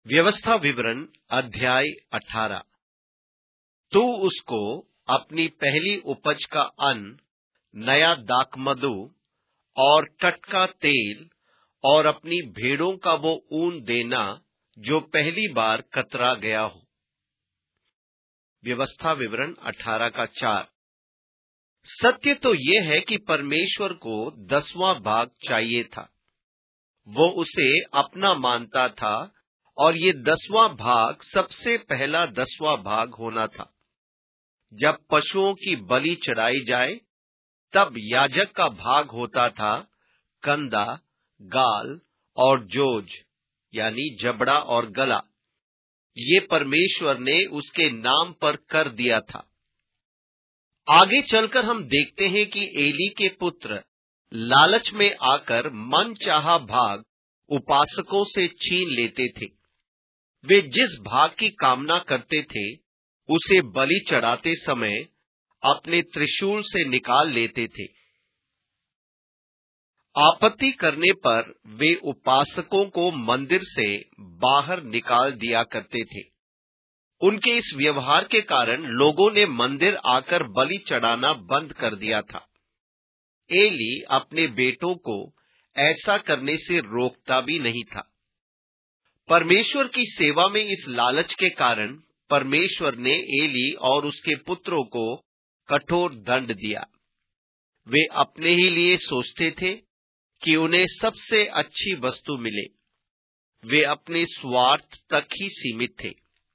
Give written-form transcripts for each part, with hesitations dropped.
व्यवस्था विवरण अध्याय 18। तू उसको अपनी पहली उपज का अन्न, नया दाखमधु और टटका तेल और अपनी भेड़ों का वो ऊन देना जो पहली बार कतरा गया हो। व्यवस्था विवरण 18 का 4। सत्य तो ये है कि परमेश्वर को 10वां भाग चाहिए था। वो उसे अपना मानता था और ये 10वां भाग सबसे पहला 10वां भाग होना था। जब पशुओं की बलि चढ़ाई जाए तब याजक का भाग होता था कंधा, गाल और जोज यानी जबड़ा और गला। ये परमेश्वर ने उसके नाम पर कर दिया था। आगे चलकर हम देखते हैं कि एली के पुत्र लालच में आकर मनचाहा भाग उपासकों से छीन लेते थे। वे जिस भाग की कामना करते थे उसे बलि चढ़ाते समय अपने त्रिशूल से निकाल लेते थे। आपत्ति करने पर वे उपासकों को मंदिर से बाहर निकाल दिया करते थे। उनके इस व्यवहार के कारण लोगों ने मंदिर आकर बलि चढ़ाना बंद कर दिया था। एली अपने बेटों को ऐसा करने से रोकता भी नहीं था। परमेश्वर की सेवा में इस लालच के कारण परमेश्वर ने एली और उसके पुत्रों को कठोर दंड दिया। वे अपने ही लिए सोचते थे कि उन्हें सबसे अच्छी वस्तु मिले। वे अपने स्वार्थ तक ही सीमित थे।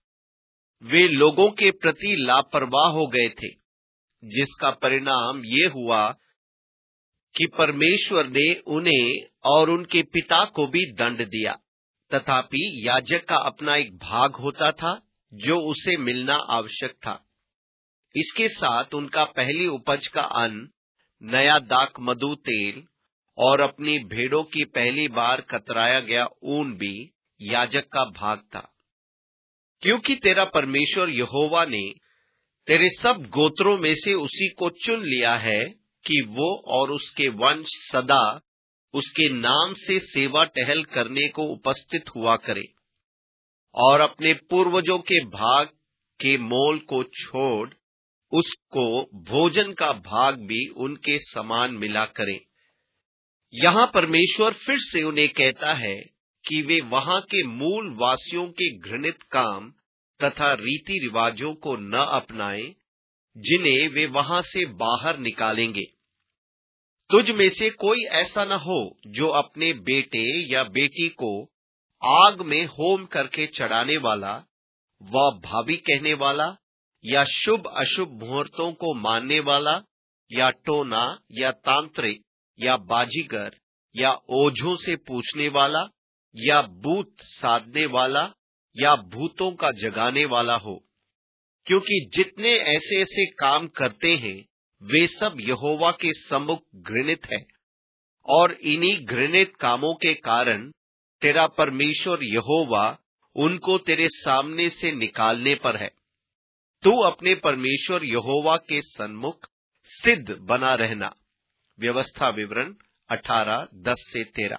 वे लोगों के प्रति लापरवाह हो गए थे, जिसका परिणाम ये हुआ कि परमेश्वर ने उन्हें और उनके पिता को भी दंड दिया। तथापि याजक का अपना एक भाग होता था जो उसे मिलना आवश्यक था। इसके साथ उनका पहली उपज का अन्न, नया दाखमधु तेल और अपनी भेड़ों की पहली बार कतराया गया ऊन भी याजक का भाग था। क्योंकि तेरा परमेश्वर यहोवा ने तेरे सब गोत्रों में से उसी को चुन लिया है कि वो और उसके वंश सदा उसके नाम से सेवा टहल करने को उपस्थित हुआ करे और अपने पूर्वजों के भाग के मोल को छोड़ उसको भोजन का भाग भी उनके समान मिला करे। यहाँ परमेश्वर फिर से उन्हें कहता है कि वे वहां के मूल वासियों के घृणित काम तथा रीति रिवाजों को न अपनाएं, जिन्हें वे वहां से बाहर निकालेंगे। तुझ में से कोई ऐसा न हो जो अपने बेटे या बेटी को आग में होम करके चढ़ाने वाला, व भाभी कहने वाला, या शुभ अशुभ मुहूर्तों को मानने वाला, या टोना या तांत्रिक या बाजीगर या ओझों से पूछने वाला, या भूत साधने वाला या भूतों का जगाने वाला हो। क्योंकि जितने ऐसे ऐसे काम करते हैं वे सब यहोवा के सम्मुख घृणित है, और इन्हीं घृणित कामों के कारण तेरा परमेश्वर यहोवा उनको तेरे सामने से निकालने पर है। तू अपने परमेश्वर यहोवा के सन्मुख सिद्ध बना रहना। व्यवस्था विवरण 18:10-13।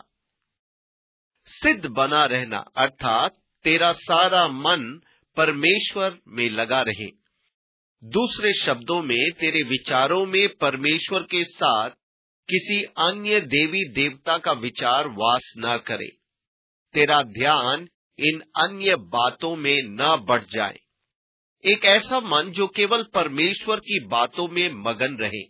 सिद्ध बना रहना अर्थात तेरा सारा मन परमेश्वर में लगा रहे। दूसरे शब्दों में तेरे विचारों में परमेश्वर के साथ किसी अन्य देवी देवता का विचार वास न करे। तेरा ध्यान इन अन्य बातों में न बढ़ जाए। एक ऐसा मन जो केवल परमेश्वर की बातों में मगन रहे।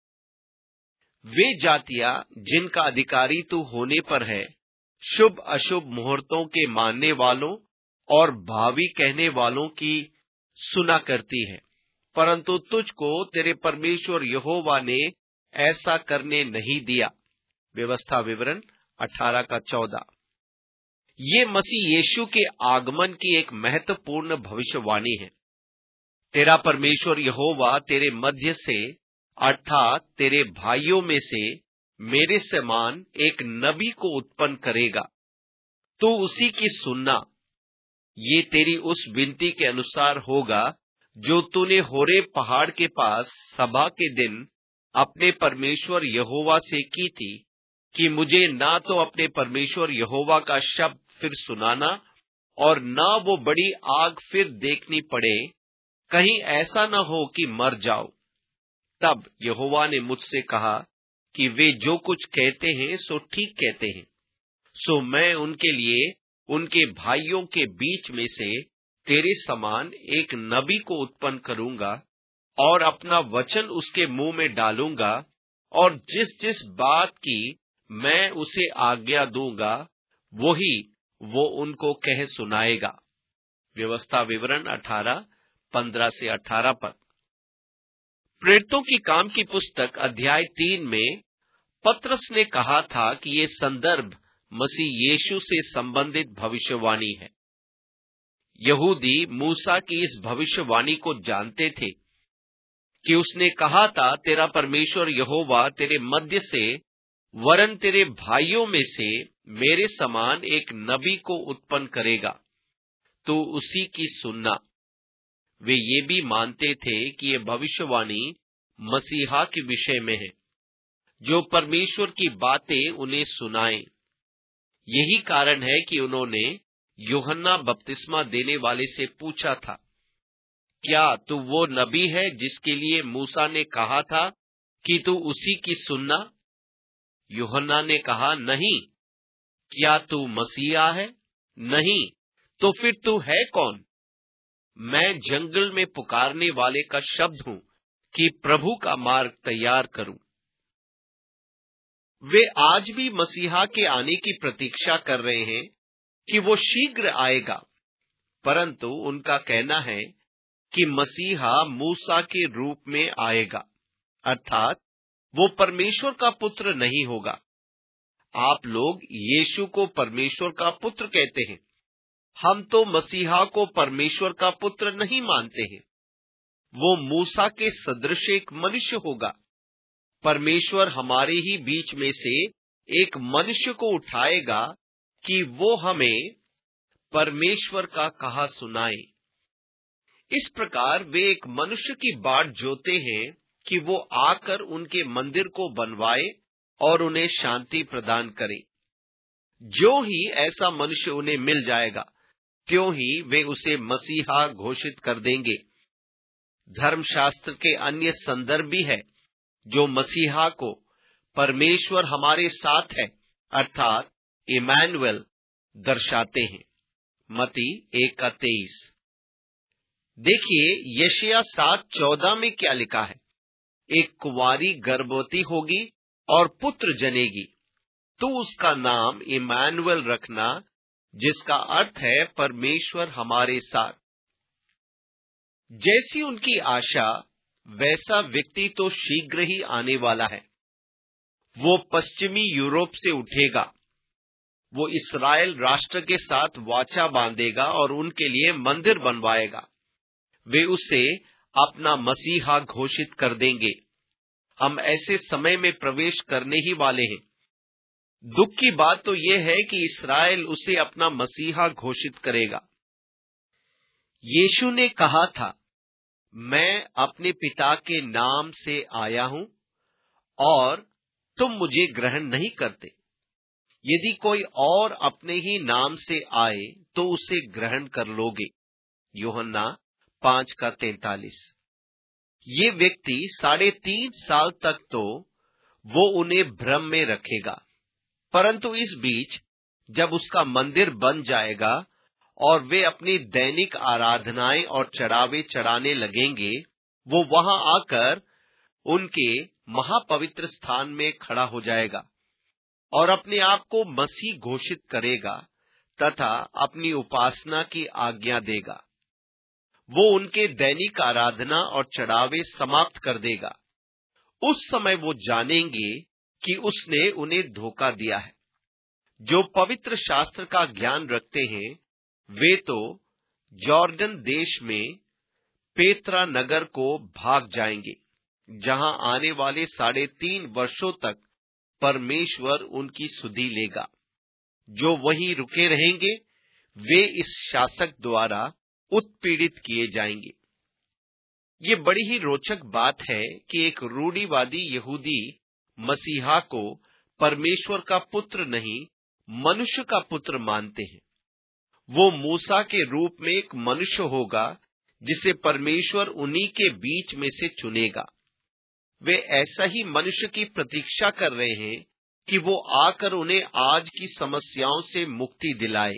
वे जातियां जिनका अधिकारी तू होने पर है, शुभ अशुभ मुहूर्तों के मानने वालों और भावी कहने वालों की सुना करती है, परंतु तुझको तेरे परमेश्वर यहोवा ने ऐसा करने नहीं दिया। व्यवस्था विवरण 18:14। ये मसीह यीशु के आगमन की एक महत्वपूर्ण भविष्यवाणी है। तेरा परमेश्वर यहोवा तेरे मध्य से अर्थात तेरे भाइयों में से मेरे समान एक नबी को उत्पन्न करेगा। तू उसी की सुनना। ये तेरी उस विनती के अनुसार होगा जो तूने होरेब पहाड़ के पास सभा के दिन अपने परमेश्वर यहोवा से की थी कि मुझे ना तो अपने परमेश्वर यहोवा का शब्द फिर सुनाना और न वो बड़ी आग फिर देखनी पड़े, कहीं ऐसा न हो कि मर जाओ। तब यहोवा ने मुझसे कहा कि वे जो कुछ कहते हैं सो ठीक कहते हैं। सो मैं उनके लिए उनके भाइयों के बीच में से तेरे समान एक नबी को उत्पन्न करूंगा और अपना वचन उसके मुंह में डालूंगा, और जिस जिस बात की मैं उसे आज्ञा दूंगा वही वो उनको कह सुनाएगा। व्यवस्था विवरण 18:15 से 18 पद। प्रेरितों की काम की पुस्तक अध्याय 3 में पतरस ने कहा था कि ये संदर्भ मसीह यीशु से संबंधित भविष्यवाणी है। यहूदी मूसा की इस भविष्यवाणी को जानते थे कि उसने कहा था, तेरा परमेश्वर यहोवा तेरे मध्य से वरन तेरे भाइयों में से मेरे समान एक नबी को उत्पन्न करेगा, तो उसी की सुनना। वे ये भी मानते थे कि ये भविष्यवाणी मसीहा के विषय में है, जो परमेश्वर की बातें उन्हें सुनाए। यही कारण है कि उन्होंने यूहन्ना बपतिस्मा देने वाले से पूछा था, क्या तू वो नबी है जिसके लिए मूसा ने कहा था कि तू उसी की सुनना? यूहन्ना ने कहा, नहीं। क्या तू मसीहा है? नहीं। तो फिर तू है कौन? मैं जंगल में पुकारने वाले का शब्द हूं कि प्रभु का मार्ग तैयार करूं। वे आज भी मसीहा के आने की प्रतीक्षा कर रहे हैं कि वो शीघ्र आएगा, परंतु उनका कहना है कि मसीहा मूसा के रूप में आएगा, अर्थात वो परमेश्वर का पुत्र नहीं होगा। आप लोग यीशु को परमेश्वर का पुत्र कहते हैं, हम तो मसीहा को परमेश्वर का पुत्र नहीं मानते हैं। वो मूसा के सदृश एक मनुष्य होगा। परमेश्वर हमारे ही बीच में से एक मनुष्य को उठाएगा कि वो हमें परमेश्वर का कहा सुनाए। इस प्रकार वे एक मनुष्य की बाट जोते हैं कि वो आकर उनके मंदिर को बनवाए और उन्हें शांति प्रदान करे। जो ही ऐसा मनुष्य उन्हें मिल जाएगा, त्यों ही वे उसे मसीहा घोषित कर देंगे। धर्मशास्त्र के अन्य संदर्भ भी है जो मसीहा को परमेश्वर हमारे साथ है अर्थात इमैनुएल दर्शाते हैं। मत्ती 1:23। देखिए यशायाह 7:14 में क्या लिखा है, एक कुंवारी गर्भवती होगी और पुत्र जनेगी, तो उसका नाम इमैनुएल रखना, जिसका अर्थ है परमेश्वर हमारे साथ। जैसी उनकी आशा वैसा व्यक्ति तो शीघ्र ही आने वाला है। वो पश्चिमी यूरोप से उठेगा। वो इस्राएल राष्ट्र के साथ वाचा बांधेगा और उनके लिए मंदिर बनवाएगा। वे उसे अपना मसीहा घोषित कर देंगे। हम ऐसे समय में प्रवेश करने ही वाले हैं। दुख की बात तो यह है कि इस्राएल उसे अपना मसीहा घोषित करेगा। यीशु ने कहा था, मैं अपने पिता के नाम से आया हूं और तुम मुझे ग्रहण नहीं करते। यदि कोई और अपने ही नाम से आए तो उसे ग्रहण कर लोगे। यूहन्ना 5:43। ये व्यक्ति 3.5 साल तक तो वो उन्हें भ्रम में रखेगा, परंतु इस बीच जब उसका मंदिर बन जाएगा और वे अपनी दैनिक आराधनाएं और चढ़ावे चढ़ाने लगेंगे, वो वहां आकर उनके महापवित्र स्थान में खड़ा हो जाएगा और अपने आप को मसीह घोषित करेगा तथा अपनी उपासना की आज्ञा देगा। वो उनके दैनिक आराधना और चढ़ावे समाप्त कर देगा। उस समय वो जानेंगे कि उसने उन्हें धोखा दिया है। जो पवित्र शास्त्र का ज्ञान रखते हैं वे तो जॉर्डन देश में पेत्रा नगर को भाग जाएंगे, जहां आने वाले 3.5 वर्षों तक परमेश्वर उनकी सुधि लेगा। जो वहीं रुके रहेंगे वे इस शासक द्वारा उत्पीड़ित किए जाएंगे। ये बड़ी ही रोचक बात है कि एक रूढ़िवादी यहूदी मसीहा को परमेश्वर का पुत्र नहीं, मनुष्य का पुत्र मानते हैं। वो मूसा के रूप में एक मनुष्य होगा जिसे परमेश्वर उन्हीं के बीच में से चुनेगा। वे ऐसा ही मनुष्य की प्रतीक्षा कर रहे हैं कि वो आकर उन्हें आज की समस्याओं से मुक्ति दिलाए।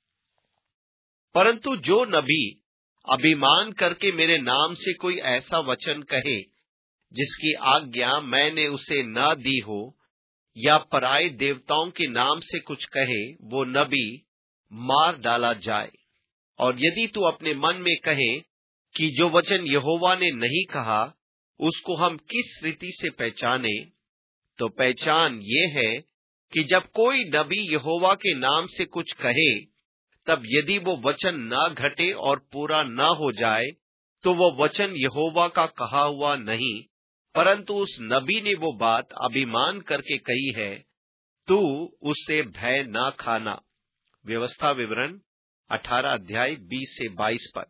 परंतु जो नबी अभिमान करके मेरे नाम से कोई ऐसा वचन कहे जिसकी आज्ञा मैंने उसे न दी हो, या पराये देवताओं के नाम से कुछ कहे, वो नबी मार डाला जाए। और यदि तू अपने मन में कहे कि जो वचन यहोवा ने नहीं कहा उसको हम किस रीति से पहचाने, तो पहचान ये है कि जब कोई नबी यहोवा के नाम से कुछ कहे, तब यदि वो वचन न घटे और पूरा न हो जाए, तो वो वचन यहोवा का कहा हुआ नहीं, परंतु उस नबी ने वो बात अभिमान करके कही है। तू उससे भय न खाना। व्यवस्था विवरण 18 अध्याय 20 से 22 पद।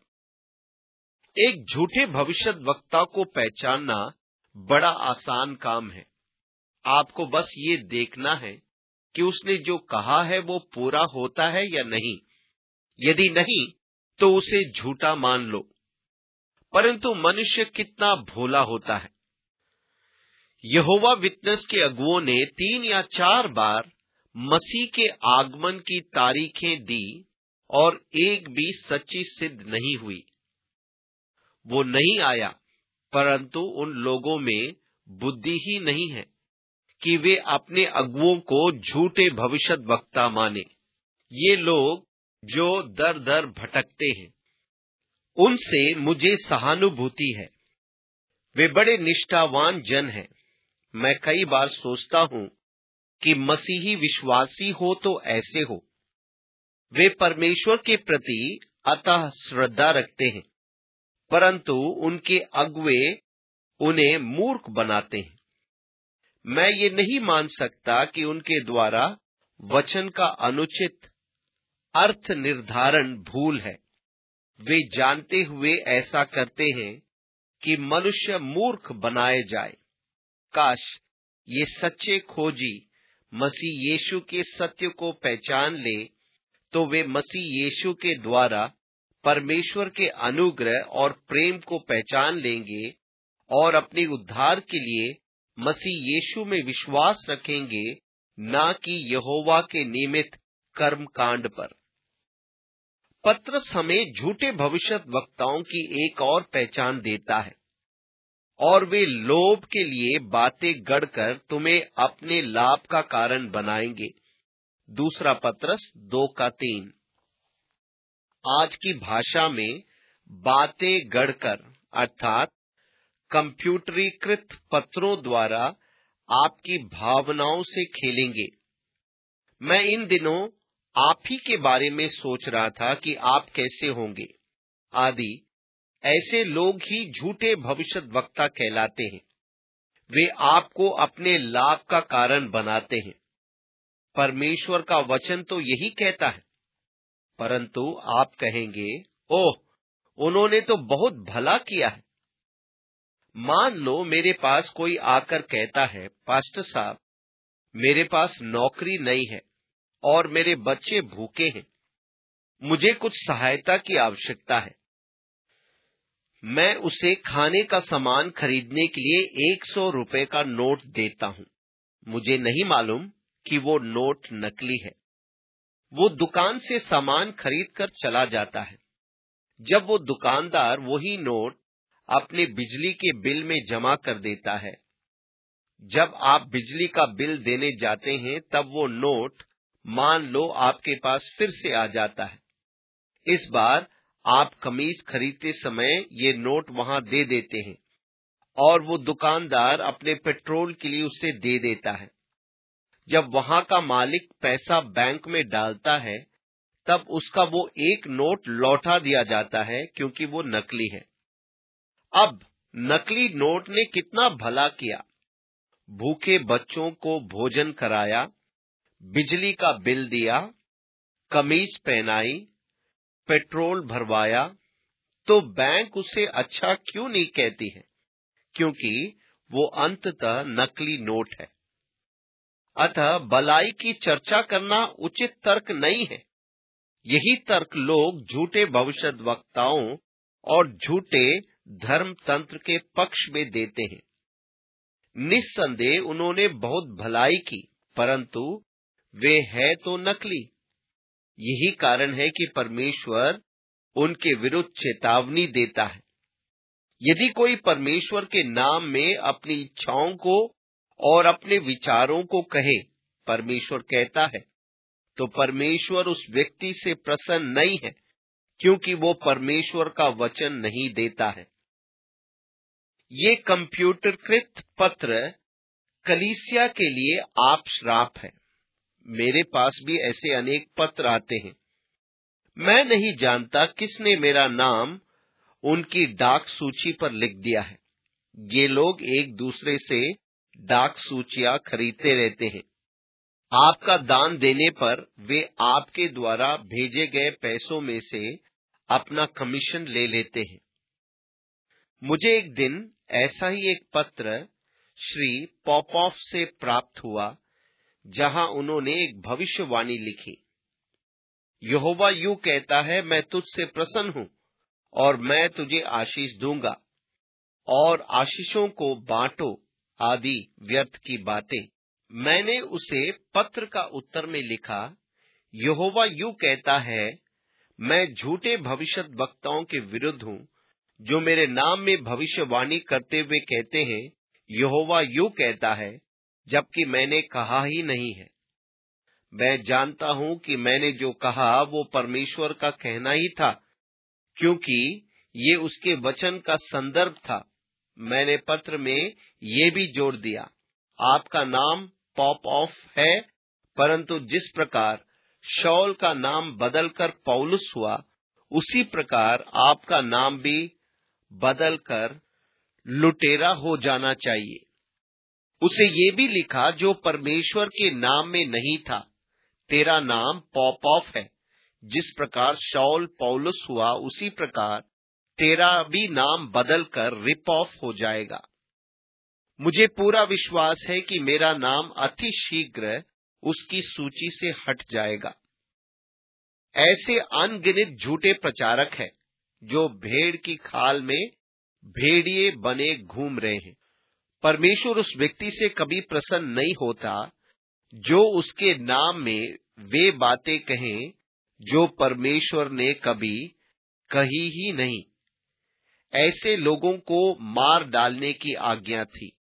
एक झूठे भविष्यद्वक्ता को पहचानना बड़ा आसान काम है। आपको बस ये देखना है कि उसने जो कहा है वो पूरा होता है या नहीं। यदि नहीं, तो उसे झूठा मान लो। परंतु मनुष्य कितना भोला होता है। यहोवा विटनेस के अगुओं ने 3 या 4 बार मसीह के आगमन की तारीखें दी और एक भी सच्ची सिद्ध नहीं हुई। वो नहीं आया, परंतु उन लोगों में बुद्धि ही नहीं है कि वे अपने अगुओं को झूठे भविष्यद्वक्ता माने। ये लोग जो दर दर भटकते हैं, उनसे मुझे सहानुभूति है। वे बड़े निष्ठावान जन हैं। मैं कई बार सोचता हूं कि मसीही विश्वासी हो तो ऐसे हो। वे परमेश्वर के प्रति अतः श्रद्धा रखते हैं, परंतु उनके अगुए उन्हें मूर्ख बनाते हैं। मैं ये नहीं मान सकता कि उनके द्वारा वचन का अनुचित अर्थ निर्धारण भूल है। वे जानते हुए ऐसा करते हैं कि मनुष्य मूर्ख बनाए जाए। काश ये सच्चे खोजी मसीह यीशु के सत्य को पहचान ले, तो वे मसीह यीशु के द्वारा परमेश्वर के अनुग्रह और प्रेम को पहचान लेंगे और अपने उद्धार के लिए मसीह यीशु में विश्वास रखेंगे, न कि यहोवा के निमित्त कर्म कांड पर। पत्रस हमें झूठे भविष्यद्वक्ताओं की एक और पहचान देता है, और वे लोभ के लिए बातें गढ़कर तुम्हें अपने लाभ का कारण बनाएंगे। दूसरा पत्रस 2:3। आज की भाषा में बातें गढ़कर अर्थात कंप्यूटरीकृत पत्रों द्वारा आपकी भावनाओं से खेलेंगे। मैं इन दिनों आप ही के बारे में सोच रहा था कि आप कैसे होंगे आदि। ऐसे लोग ही झूठे भविष्यद्वक्ता कहलाते हैं। वे आपको अपने लाभ का कारण बनाते हैं। परमेश्वर का वचन तो यही कहता है। परंतु आप कहेंगे, ओह, उन्होंने तो बहुत भला किया है। मान लो मेरे पास कोई आकर कहता है, पास्टर साहब, मेरे पास नौकरी नहीं है और मेरे बच्चे भूखे हैं, मुझे कुछ सहायता की आवश्यकता है। मैं उसे खाने का सामान खरीदने के लिए 100 रुपए का नोट देता हूं। मुझे नहीं मालूम कि वो नोट नकली है। वो दुकान से सामान खरीद कर चला जाता है। जब वो दुकानदार वही नोट अपने बिजली के बिल में जमा कर देता है, जब आप बिजली का बिल देने जाते हैं, तब वो नोट मान लो आपके पास फिर से आ जाता है। इस बार आप कमीज खरीदते समय ये नोट वहां दे देते हैं और वो दुकानदार अपने पेट्रोल के लिए उसे दे देता है। जब वहां का मालिक पैसा बैंक में डालता है, तब उसका वो एक नोट लौटा दिया जाता है, क्योंकि वो नकली है। अब नकली नोट ने कितना भला किया। भूखे बच्चों को भोजन कराया, बिजली का बिल दिया, कमीज पहनाई, पेट्रोल भरवाया, तो बैंक उसे अच्छा क्यों नहीं कहती है? क्योंकि वो अंततः नकली नोट है। अतः भलाई की चर्चा करना उचित तर्क नहीं है। यही तर्क लोग झूठे भविष्यद्वक्ताओं और झूठे धर्म तंत्र के पक्ष में देते हैं। निस्संदेह उन्होंने बहुत भलाई की, परंतु वे है तो नकली। यही कारण है कि परमेश्वर उनके विरुद्ध चेतावनी देता है। यदि कोई परमेश्वर के नाम में अपनी इच्छाओं को और अपने विचारों को कहे, परमेश्वर कहता है, तो परमेश्वर उस व्यक्ति से प्रसन्न नहीं है, क्योंकि वो परमेश्वर का वचन नहीं देता है। ये कंप्यूटरकृत पत्र कलीसिया के लिए आप श्राप है। मेरे पास भी ऐसे अनेक पत्र आते हैं। मैं नहीं जानता किसने मेरा नाम उनकी डाक सूची पर लिख दिया है। ये लोग एक दूसरे से डाक सूचियां खरीदते रहते हैं। आपका दान देने पर वे आपके द्वारा भेजे गए पैसों में से अपना कमीशन ले लेते हैं। मुझे एक दिन ऐसा ही एक पत्र श्री पॉपॉफ से प्राप्त हुआ, जहां उन्होंने एक भविष्यवाणी लिखी। यहोवा यूं कहता है, मैं तुझसे प्रसन्न हूं और मैं तुझे आशीष दूंगा, और आशीषों को बांटो आदि व्यर्थ की बातें। मैंने उसे पत्र का उत्तर में लिखा, यहोवा यूं कहता है, मैं झूठे भविष्यद्वक्ताओं के विरुद्ध हूं, जो मेरे नाम में भविष्यवाणी करते हुए कहते हैं, यहोवा यूं कहता है, जबकि मैंने कहा ही नहीं है। मैं जानता हूं कि मैंने जो कहा वो परमेश्वर का कहना ही था, क्योंकि ये उसके वचन का संदर्भ था। मैंने पत्र में ये भी जोड़ दिया, आपका नाम पॉप ऑफ है, परंतु जिस प्रकार शाऊल का नाम बदलकर पौलुस हुआ, उसी प्रकार आपका नाम भी बदलकर लुटेरा हो जाना चाहिए। उसे ये भी लिखा, जो परमेश्वर के नाम में नहीं था, तेरा नाम पॉप ऑफ है। जिस प्रकार शाऊल पौलुस हुआ, उसी प्रकार तेरा भी नाम बदलकर रिप ऑफ हो जाएगा। मुझे पूरा विश्वास है कि मेरा नाम अति शीघ्र उसकी सूची से हट जाएगा। ऐसे अनगिनत झूठे प्रचारक हैं, जो भेड़ की खाल में भेड़िए बने घूम रहे हैं। परमेश्वर उस व्यक्ति से कभी प्रसन्न नहीं होता, जो उसके नाम में वे बातें कहें जो परमेश्वर ने कभी कही ही नहीं। ऐसे लोगों को मार डालने की आज्ञा थी।